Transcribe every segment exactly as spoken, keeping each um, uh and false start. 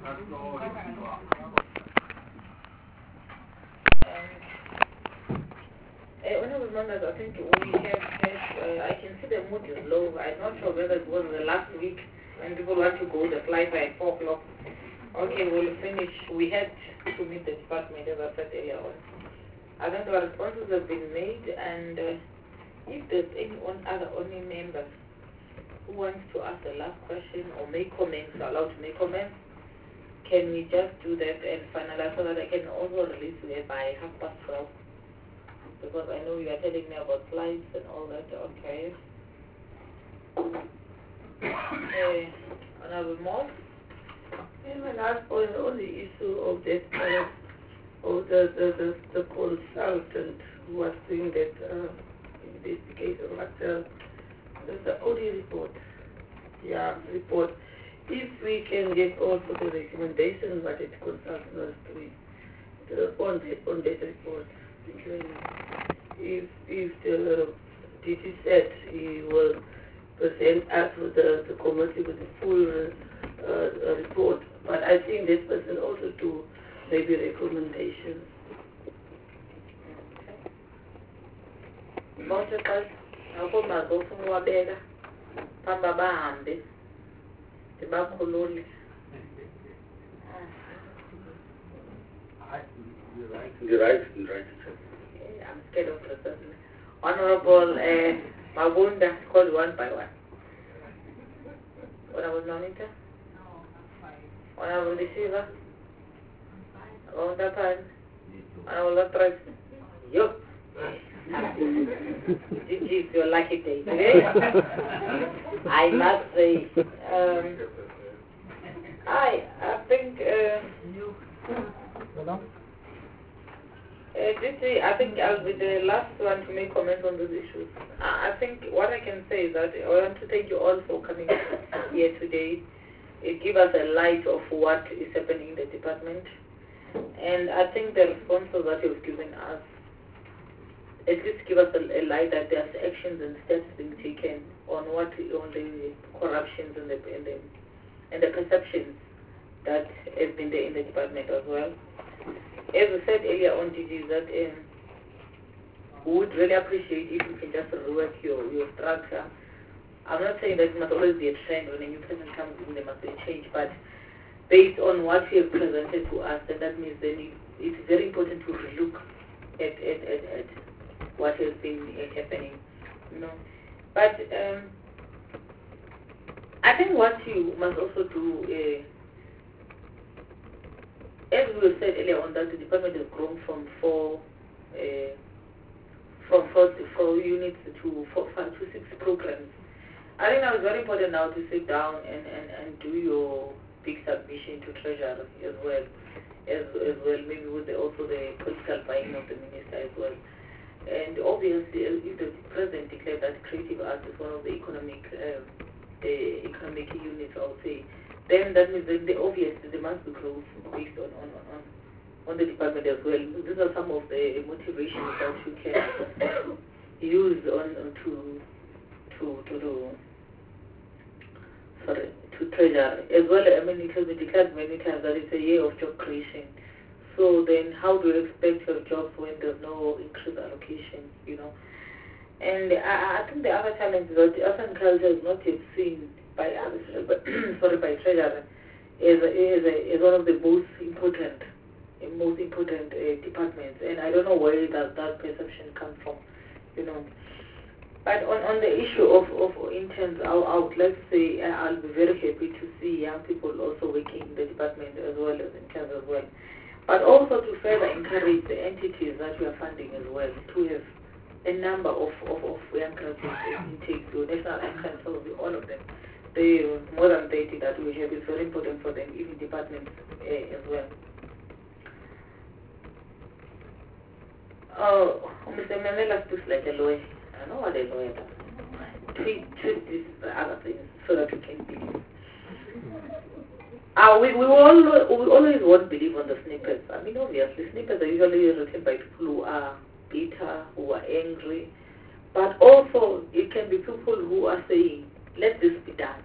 Uh, Honorable members, I think we have had, uh, I can see the mood is low. I'm not sure whether it was the last week when people want to go the flight by four o'clock. Okay, we'll finish. We had to meet the department, as I said earlier on. I think the responses have been made, and uh, if there's any one other only member who wants to ask the last question or make comments, allowed to make comments, can we just do that and finalize so that I can also release it by half past twelve? Because I know you are telling me about slides and all that. Okay. Uh, Honorable Moss? And my last point on the issue of that, uh, of the, the, the, the consultant who was doing that uh, investigation, what uh, the audit report, yeah, report. If we can get also the recommendation what the consultant was doing to, on, that, on that report. Thank you very much. If, if the D T said he will present us with the, the committee with the full uh, uh, report, but I think this person also do maybe recommendations. Bonke xa akuma zofuna uwabeka phambi abahambi ndibakhulule. You're right. You're right. You're right. I'm scared of the person. Honorable uh, Mabunda, call one by one. Honorable Nonita? No, I'm fine. Honorable Deceiver? Honorable Pan? Me too. Honorable Trust? You? It's your lucky day today. I must say, um, I, I think, uh, You. uh, this is, I think I'll be the last one to make comments on those issues. I, I think what I can say is that I want to thank you all for coming here today. It gives us a light of what is happening in the department. And I think the responses that you've given us at least give us a, a light that there's actions and steps being taken on what on the corruptions and the and the, and the perceptions that has been there in the department as well. As we said earlier on, D G, that um, we would really appreciate if you can just rework your, your structure. I'm not saying that it must always be a trend when a new person comes in, there must be a change, but based on what you have presented to us, then that means then it, it's very important to look at, at, at, at what has been uh, happening, you know. But um, I think what you must also do, uh, as we said earlier on, that the department has grown from four, uh, from four, four units to four, five to six programs. I think now it's very important now to sit down and, and, and do your big submission to Treasury as well, as, as well, maybe with the, also the political buying of the minister as well. And obviously, if the president declared that creative arts is one of the economic um, the economic units, I would say, then that means that the obviously there must be growth based on, on, on, on the department as well. These are some of the motivations that you can use on, on to to to do sorry to treasure as well. I mean, it has been declared many times that it's a year of job creation. So then how do you expect your jobs when there's no increased allocation, you know? And I, I think the other challenge is that the arts and culture is not yet seen by others, sorry, by Treasury is, is, is one of the most important most important uh, departments. And I don't know where that, that perception comes from, you know. But on, on the issue of, of interns, I, I would like to say uh, I'll be very happy to see young people also working in the department as well as interns as well. But also to further encourage the entities that we are funding as well to have a number of, of, of young graduates intake to national entrance, so all of them. The more than thirty that we have is very important for them, even departments uh, as well. Oh, Mister Mandela speaks like a lawyer. I know what a lawyer does. Treat, treat this other things so that we can believe. Uh, we, we, all, we always won't believe on the snippets. I mean, obviously, snippets are usually written by people who are bitter, who are angry. But also, it can be people who are saying, let this be done.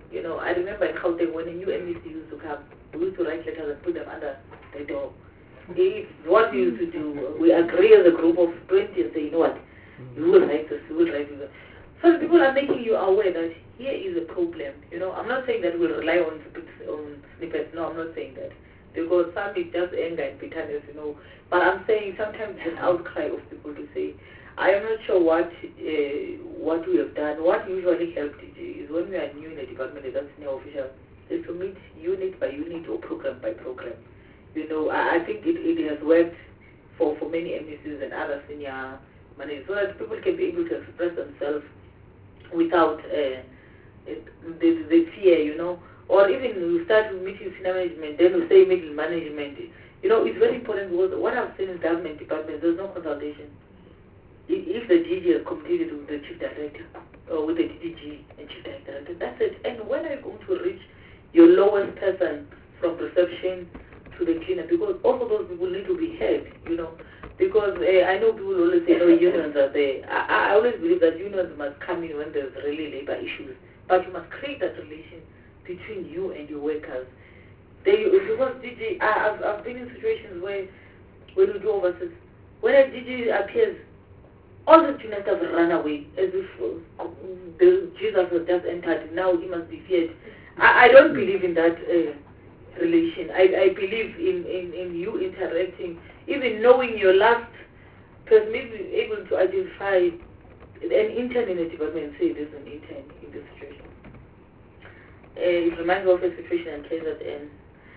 You know, I remember in Gauteng when a new M E C used to come, we used to write letters and put them under the door. If what we used to do, we agree as a group of twenty and say, you know what, you will write this, you will write this. So people are making you aware that here is a problem. You know, I'm not saying that we'll rely on, on snippets. No, I'm not saying that. Because some is just anger and bitterness, you know. But I'm saying sometimes it's an outcry of people to say, I am not sure what uh, what we have done. What usually helped is when we are new in a department as senior official, is to meet unit by unit or program by program. You know, I, I think it, it has worked for, for many M E Cs and other senior managers so that people can be able to express themselves without uh, it, the, the fear, you know. Or even we start with meeting senior management, then we say middle management. You know, it's very important because what I've seen in government departments, there's no consultation. If the D G has communicated with the chief director, or with the D D G and chief director, that's it. And when are you going to reach your lowest person from reception to the cleaner? Because also those people need to be heard, you know. Because uh, I know people always say, no, unions are there. I, I always believe that unions must come in when there's really labor issues. But you must create that relation between you and your workers. They, because D G, I, I've, I've been in situations where when we do overseas, when a D G appears, all the junior staff run away as if uh, the Jesus has just entered. Now he must be feared. I, I don't believe in that uh, relation. I, I believe in, in, in you interacting, even knowing your last person, maybe able to identify an intern in a department and say there's an intern in this situation. Uh, it reminds me of a situation in K Z N.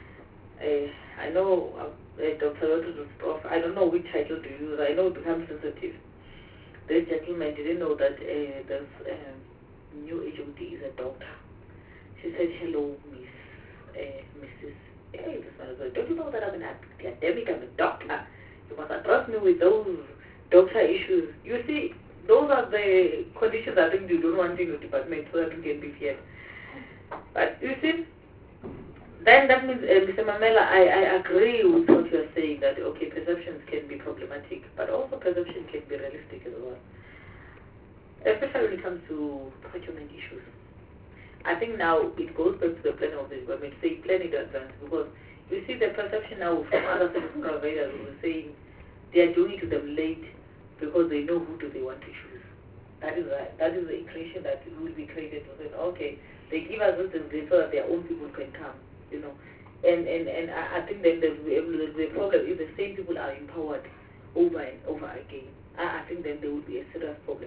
Uh, I know uh, Doctor Rodriguez, Prof, I don't know which title to use. I know it becomes sensitive. This gentleman didn't know that uh, this uh, new H O D is a doctor. She said, hello, Miss, uh, Missus Hey, this man is like, don't you know that I'm an academic, I'm a doctor. You must address me with those doctor issues. You see, those are the conditions I think you don't want in your department so that you can be feared. But you see, then that means, uh, Mister Mamela, I, I agree with what you're saying, that, okay, perceptions can be problematic, but also perception can be realistic as well. Especially when it comes to procurement issues. I think now it goes back to the planning of the department, say planning in advance, because you see the perception now from other service providers who are saying they are doing it to them late because they know who do they want to choose. That is a, that is the equation that will be created to say, okay, they give us this so that their own people can come. You know, and, and, and I, I think then there's the problem if the same people are empowered over and over again. I, I think then there will be a serious problem.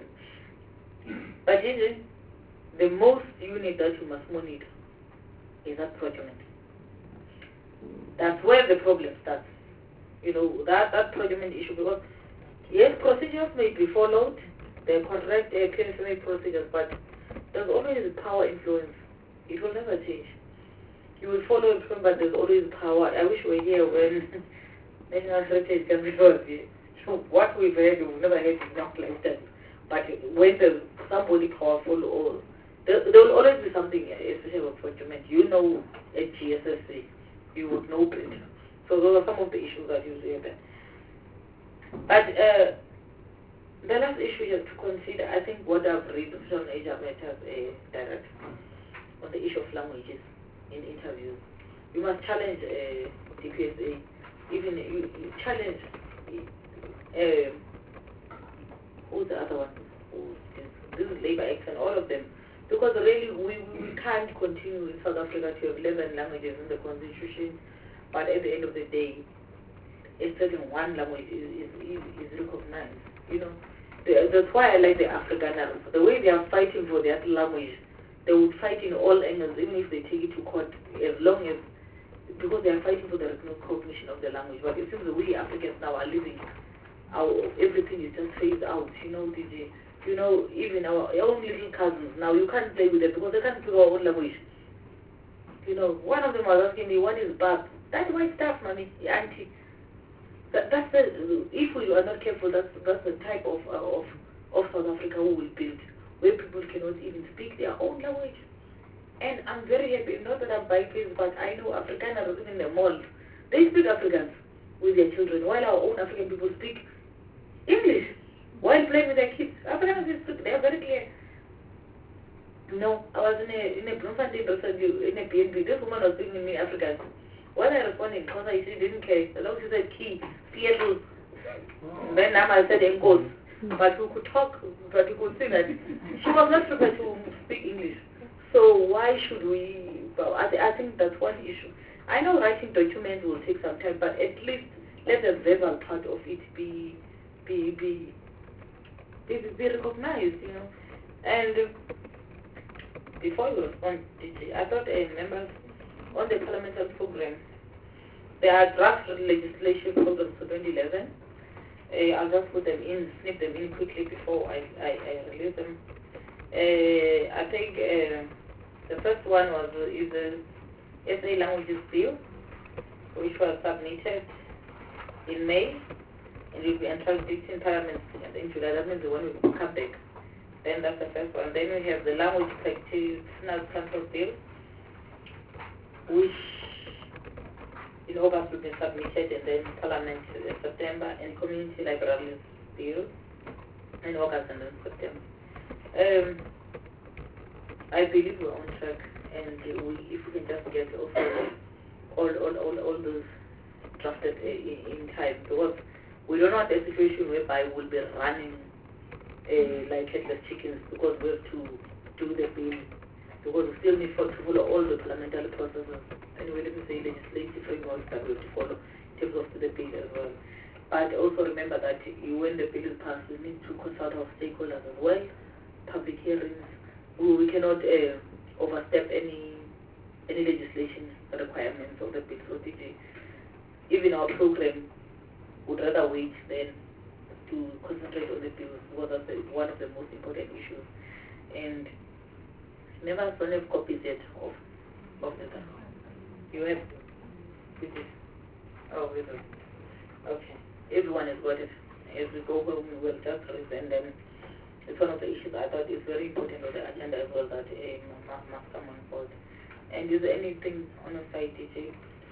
But Gigi, the most unit that you must monitor is that procurement. That's where the problem starts. You know, that, that procurement issue, because yes, procedures may be followed, the correct uh, P S M A procedures, but there's always power influence. It will never change. You will follow it, but there's always power. I wish we were here when National Heritage Council was here. So what we've heard, we've never heard it not like that. But when there's somebody powerful, or there, there will always be something, especially with procurement. You know at G S S C, you would know better. So those are some of the issues that you see there. But uh, the last issue you have to consider, I think what I've read from Asia Matters uh, direct on the issue of languages in interviews. You must challenge uh, D P S A, even you, you challenge uh, who's the other one? Who's this? This is Labour X and all of them. Because really we, we can't continue in South Africa to have eleven languages in the constitution, but at the end of the day, a certain one language is, is, is, is recognized. You know, the, that's why I like the Afrikaners. The way they are fighting for their language, they would fight in all angles, even if they take it to court, as long as, because they are fighting for the recognition of the language. But it seems the way Africans now are living, our, everything is just phased out, you know, D J. You know, even our, our own little cousins, now you can't play with them because they can't speak our own language. You know, one of them was asking me, what is bab? That's white stuff, mommy, auntie. That, that's the, if we are not careful, that's, that's the type of, uh, of, of South Africa we will build, where people cannot even speak their own language. And I'm very happy, not that I'm biased, but I know Afrikaners in the mall, they speak Afrikaans with their children, while our own African people speak English while playing with their kids. Afrikaners, they are very clear. No, I was in a in a Bloemfontein in a B and B. This woman was speaking to me Afrikaans. When I responded, because I she didn't care. As long as she said key, Seattle. Then I said Enkos. But we could talk, but we could say that she was not prepared to speak English. So why should we? Well, I, th- I think that's one issue. I know writing documents will take some time, but at least let the verbal part of it be be be be, be recognized, you know. And before you respond, D J, I thought uh, members on the parliamentary program, there are draft legislation programs for twenty eleven. Uh, I'll just put them in, snip them in quickly before I, I, I release them. Uh, I think uh, the first one was uh, is the S A languages bill, which was submitted in May, and will be introduced in Parliament in July. That means the one will come back. Then that's the first one. Then we have the language practitioners council bill, which in August will be submitted, and then Parliament in September, and community libraries bill in August and then September. Um, I believe we're on track, and we, if we can just get also all all all, all those drafted in, in time, because we don't want a situation whereby we'll be running uh, like headless chickens because we have to do the bill, because we still need for, to follow all the parliamentary processes. Anyway, let me say legislative frameworks that we have to follow in terms of the bill as well. But also remember that when the bill is passed, we need to consult our stakeholders as well, public hearings. We, we cannot uh, overstep any any legislation requirements of the bill. So D J, even our program would rather wait than to concentrate on the bills, because that's the, one of the most important issues. And never don't have copies yet of of the draft. You have to. Oh, with it. Okay. Everyone has got it. As we go home, we will just read, and then it's one of the issues I thought is very important on the agenda as well, that uh, must, must come on board. And is there anything on your side, D J?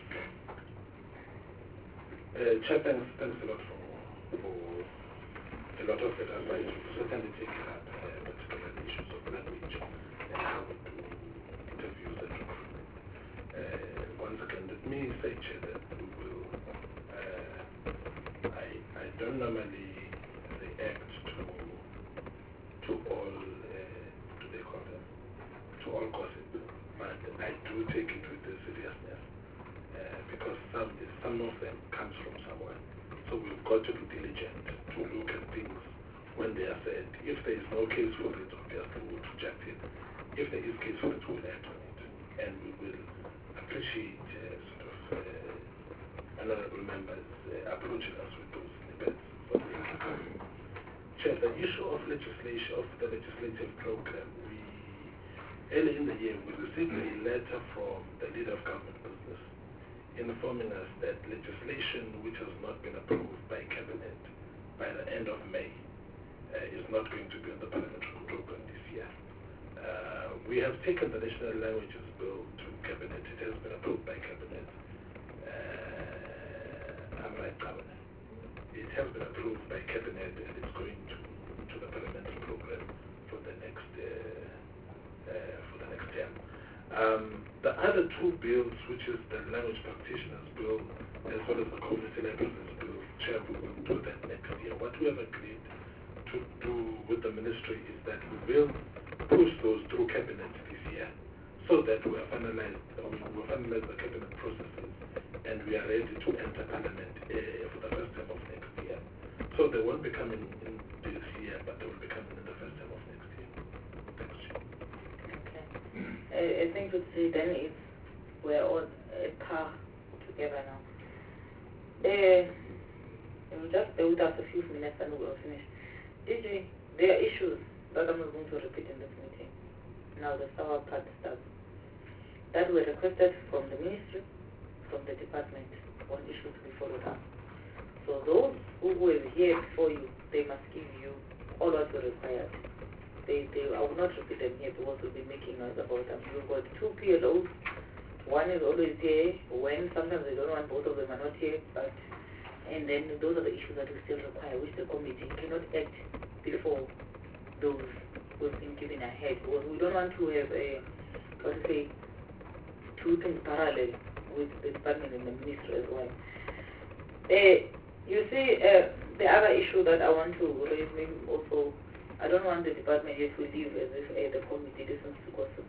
Uh, Chair, thanks, thanks a lot for, for a lot of it. I'd like to certainly take up uh, particular issues of language and how to interviews and recruitment. Uh, once again, let me say, Chair, that we will, uh, I, I don't normally react to to all, uh, do they call them, to all gossip, but I do take it with the seriousness, uh, because some, some of them comes from somewhere. So we've got to be diligent to look at things when they are said. If there is no case for it, obviously we'll reject it. If there is case for it, we'll act on it. And we will appreciate uh, sort of uh, honorable members uh, approaching us with those snippets for the years to come. Chair, the issue of legislation, of the legislative program, we, early in the year, we received a letter from the leader of government business informing us that legislation which has not been approved by Cabinet by the end of May uh, is not going to be on the parliamentary program this year. Uh, we have taken the National Languages Bill to Cabinet. It has been approved by Cabinet. Uh, I'm right, Governor. It has been approved by Cabinet, and it's going to, to the parliamentary program for the next uh, uh, for the next term. Um, the other two bills, which is the Language Practitioners Bill as well as the Community Libraries Bill, Chair, we will do that next year. What we have agreed to do with the Ministry is that we will push those through Cabinet this year, so that we have finalized, or we will finalize the Cabinet processes, and we are ready to enter Parliament uh, for the first time of next year. So they won't be coming in this year, but they will be coming in the first time of next year. Thanks, Chair. I, I think it's, then it's, we're all at par together now. Uh, we'll just stay with us a few minutes and we'll finish. D J, there are issues that I'm not going to repeat in this meeting. Now the sour part starts. That were requested from the Ministry, from the Department, on issues to be followed up. So those who were here before you, they must give you all what you required. They, they, I will not repeat them here because we'll be making noise about them. You've got two P L Os. One is always here when sometimes they don't want both of them are not here, but and then those are the issues that we still require, which the committee cannot act before those we've been given ahead, because we don't want to have a, what to say, two things parallel with the department and the ministry as well. Uh, you see, uh, the other issue that I want to raise, maybe also, I don't want the department yet to leave as if uh, the committee listens to gossip.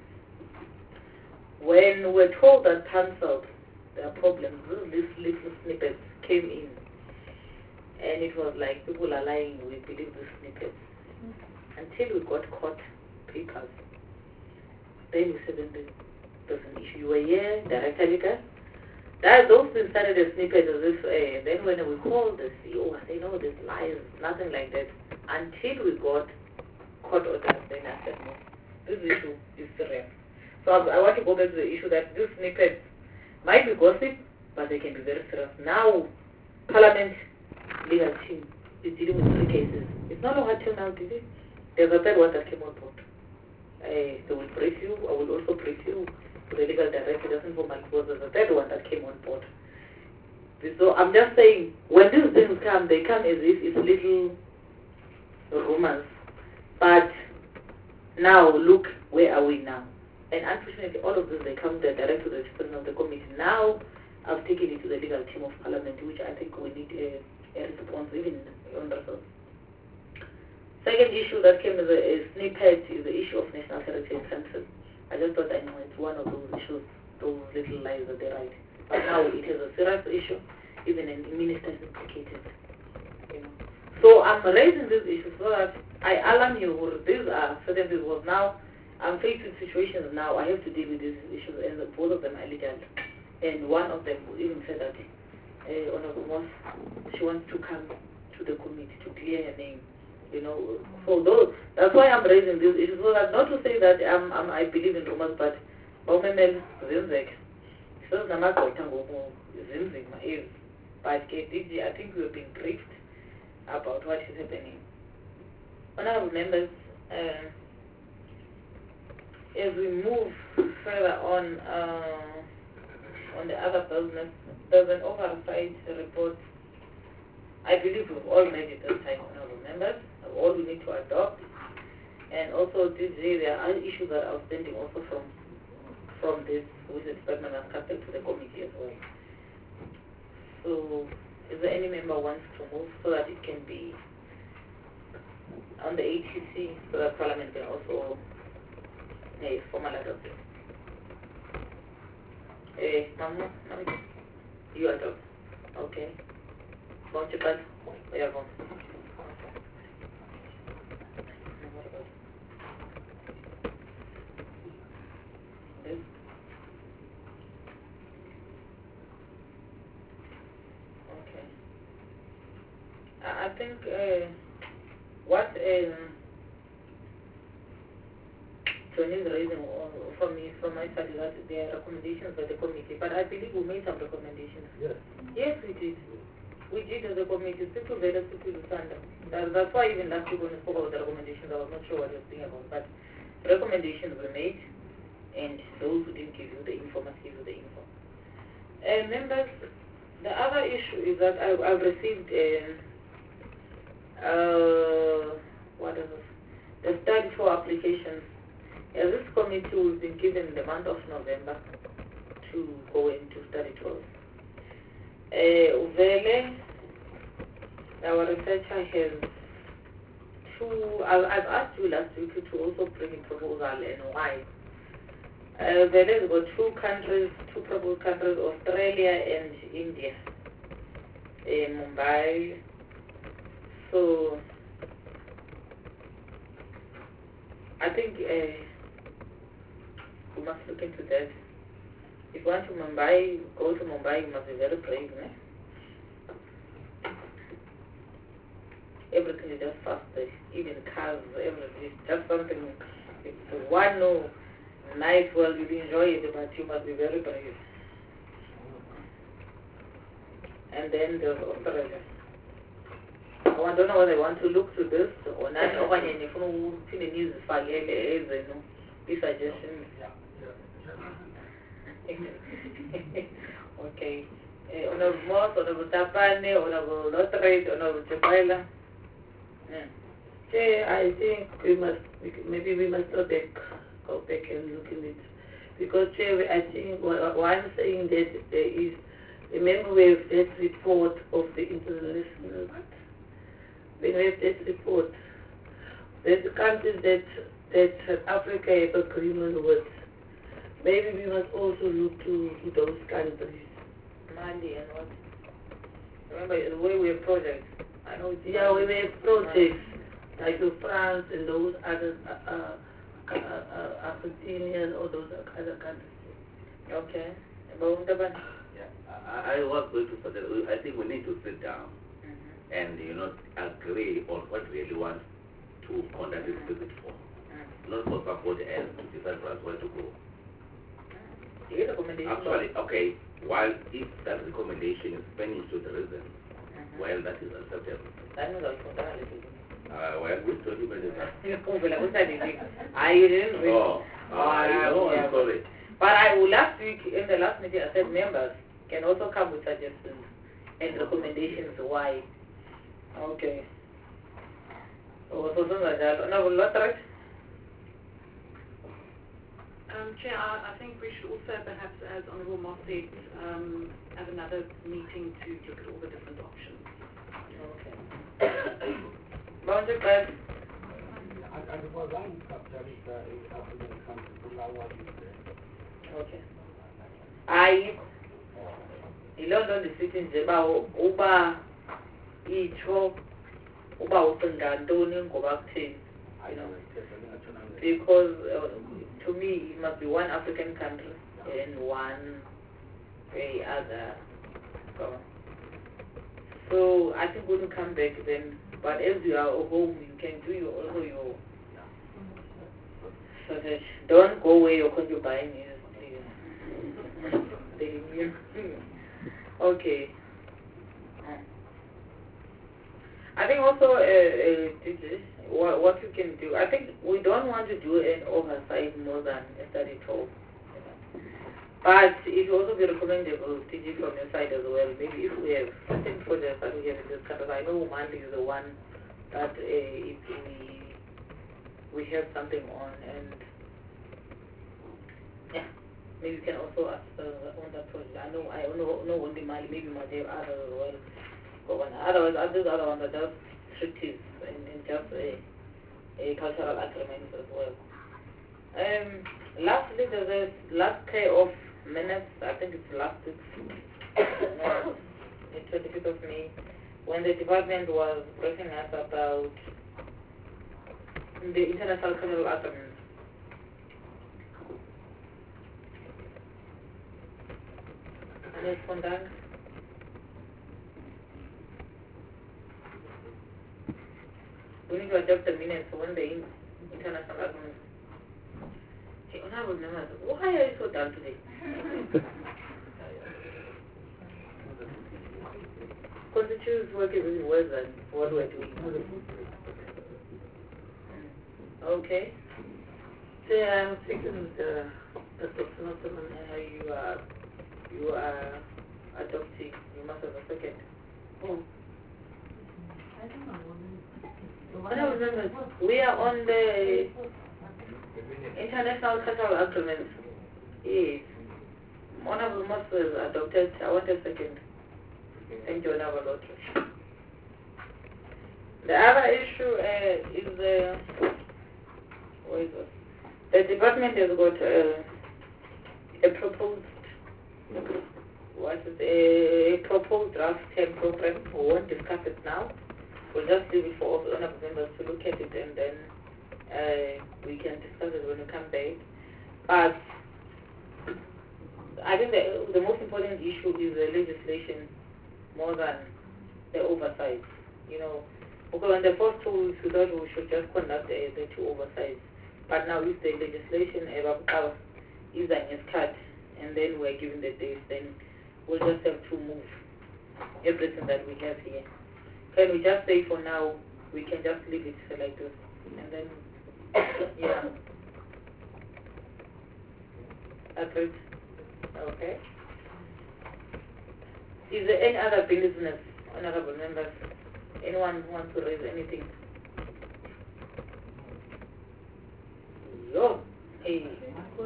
When we're told that cancelled, there are problems, these little snippets came in, and it was like people are lying, we believe the snippets. Mm-hmm. Until we got caught papers, then we said, then there's an issue. You were here, Director Lika. That those things started a snippet as if, uh, then when we called the C E O, I said, no, there's lies, nothing like that. Until we got court orders, then I said, no, this issue is serious. So I, I want to go back to the issue that these snippets might be gossip, but they can be very serious. Now, Parliament legal team is dealing with three cases. It's not long until now, did it? There's a third one that came on board. Uh, they will brief you. I will also brief you. The legal director doesn't form my because there's a third one that came on board. So I'm just saying, when these things come, they come as if it's little rumors. But now, look, where are we now? And unfortunately, all of this, they come direct to the chairperson of the committee. Now, I've taken it to the legal team of Parliament, which I think we need a, a response, even on the resource. Second issue that came as a, a snippet is the issue of National Heritage Council. I just thought I know it's one of those issues, those little lies that they write. But now it is a serious issue, even a minister is implicated. You know. So I'm raising these issues so that I alarm you, these are certain things, because now I'm faced with situations now, I have to deal with these issues, and both of them are legal. And one of them even said that uh, Honorable Moss, she wants to come to the committee to clear her name. You know, so those, that's why I'm raising these issues, so that not to say that I'm, I'm, I believe in rumors, but Baumemel Zimzek, so Zimzek is, but K D G, I think we've been briefed about what is happening. Honorable members, uh, as we move further on uh, on the other business, there's an oversight report. I believe we've all made it this time, honorable members. All we need to adopt. And also, D J, there are issues that are outstanding also from from this, which the department has casted to the committee as well. So, is there any member wants to move so that it can be on the A T C, so that Parliament can also uh, formal adopt it? Eh, Mamu, you adopt. Okay. Won't you guys? We are going. Okay. I think uh, what um, John is raising from me, from my side, is that there are recommendations by the committee, but I believe we made some recommendations. Yes. Yes, we did. We did as a committee, simple very simple standard. That, that's why even last week when we spoke about the recommendations, I was not sure what you were thinking about, but recommendations were made, and those who didn't give you the info must give you the info. And members, the other issue is that I, I've received um, uh, what is this? The study for applications. As this committee, we've been given the month of November to go into study tours. Uh, Uvele, our researcher has two, I, I've asked you last week to also bring a proposal, and why. Uh, Uvele has got two countries, two proposed countries, Australia and India, in Mumbai. So, I think uh, we must look into that. If you want to Mumbai, go to Mumbai, you must be very brave, eh? Everything is just faster, even cars, everything is just something. It's one no, nice, well, you enjoy it, but you must be very brave. And then there's Australia. Oh, I don't know whether I want to look to this or not. Or when you see the news, these suggestions. Okay. Eh, Honorable Moss, Honorable Tapane, Honorable Lottery, Honorable Chepaila. Yeah. Chair, I think we must, maybe we must go back, go back and look at it. Because, Chair, I think why I'm saying that there is, remember we have that report of the international, when we have that report, that the countries that, that South Africa have agreement with, maybe we must also look to, to those countries. Mali and what? Remember the way we have projects. I know it's Yeah, we have projects like the France and those other uh, uh, uh, uh, Argentinian or those other countries. Okay. About the ban- Yeah, I, I was going to suggest, I think we need to sit down Mhm. and, you know, agree on what we really want to conduct this visit for. Mhm. Not for somebody else to decide for us where to go. You get recommendation. Actually, okay, while if that recommendation is finished to the reason, Mhm. well, that is acceptable. That means I'll put that a little bit. Uh, well, which document is that? I didn't read. Oh, uh, I know, yeah. I'm sorry. But I will last week in the last meeting I said members can also come with suggestions and recommendations why. Okay. So so so that no not right. Um, Chair, I, I think we should also perhaps, as Honourable Moss said, um, have another meeting to look at all the different options. Okay. Boundary guys. Okay. I ilondon disithi nje ba uba itho uba ucinga ntoni ngoba kutheni, you know, because uh, to me it must be one African country and one very other. So, so I think when you come back then, but as you are at home, you can do your also your so that don't go where your concubine is, please. Telling you. Okay. I think also, uh, uh, D J, what, what you can do, I think we don't want to do an oversight more than a study tour. But it will also be recommendable, T G, from your side as well. Maybe if we have certain projects that we have in this country, I know Mali is the one that uh, if we, we have something on, and yeah, maybe you can also ask uh, on that project. I know, I know, know only Mali, maybe might have others as well. But otherwise, others other ones are just treaties and, and just a, a cultural agreements as well. Um, lastly, there's a last pair of minutes, I think it's last week, uh, the twenty-fifth of May, when the department was briefing us about the international criminal agreement. Respondent. We need to adopt the minutes when the international agreement. Hey, Honorable members, why are you so dull today? Constitutes work is really worse than what we're doing. Okay. So I'm thinking the, the document. Uh, you are, you are adopting, you must have a second. Oh. Honorable members, we are on the international cultural agreement. Yes. Honorable Moses adopted. I want a second. Thank you, Honorable Lottery. The other issue uh, is the, uh, what is it? The department has got uh, a proposed, what is a proposed draft ten program. We won't discuss it now. We'll just leave it for all honorable members to look at it, and then uh, we can discuss it when we come back. But I think the, the most important issue is the legislation more than the oversight. You know, okay, on the first two weeks we thought we should just conduct the, the two oversights. But now if the legislation ever is an cut, and then we're given the dates, then we'll just have to move everything that we have here. Can we just say for now, we can just leave it like this, and then, yeah. Agreed. Okay. Is there any other business, honorable members? Anyone who wants to raise anything?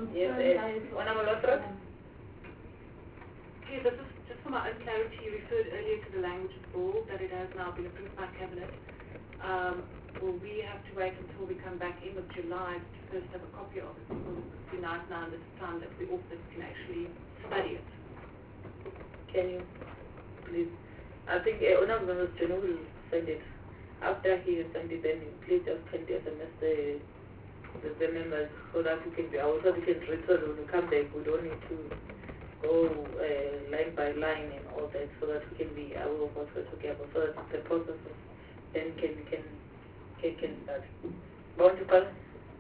Yes, uh, Honorable Lothrop? Okay, this is just for my own clarity. You referred earlier to the language bill, that it has now been approved by Cabinet. Um, will we have to wait until we come back in with July to first have a copy of it? Because it would be nice now in this time that we all can actually study it. Can you, please? I think uh, Honorable Mister Janu will send it. After he sends it, then you please just send the S M S the, the, the members so that we can be out, so we can return when we come back. We don't need to go uh, line by line and all that, so that we can be aware of what we're talking about, so that the process of then can can can, can start. Bound to call?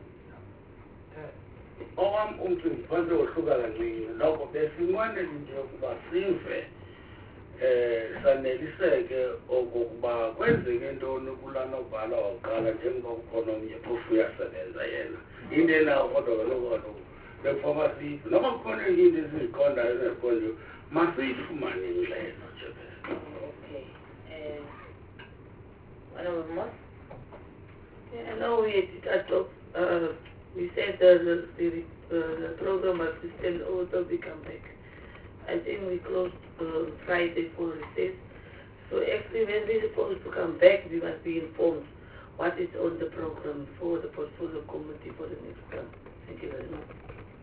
Owam umntu ngiphandle wohluka kancini noko besinqwenela into yokuba sive um saneliseke okokuba kwenzeke ntoni kulaa nobhala waqala njengoba kukhona omnye phofu uyasebenza yena into enawo kodwa kaloku kaloku bekufoma siyive noba kukhona enye into esiziqondayo ezingaziqondiyo masiyifumane ingxelo Chairperson. Okay. Uh, Honorable Moss? Yeah, I know we had touched off, uh, we said that the, the, uh, the program assistant also will come back. I think we closed uh, Friday for recess. So actually when we're supposed to come back, we must be informed what is on the program for the portfolio committee for the next term. Thank you very much.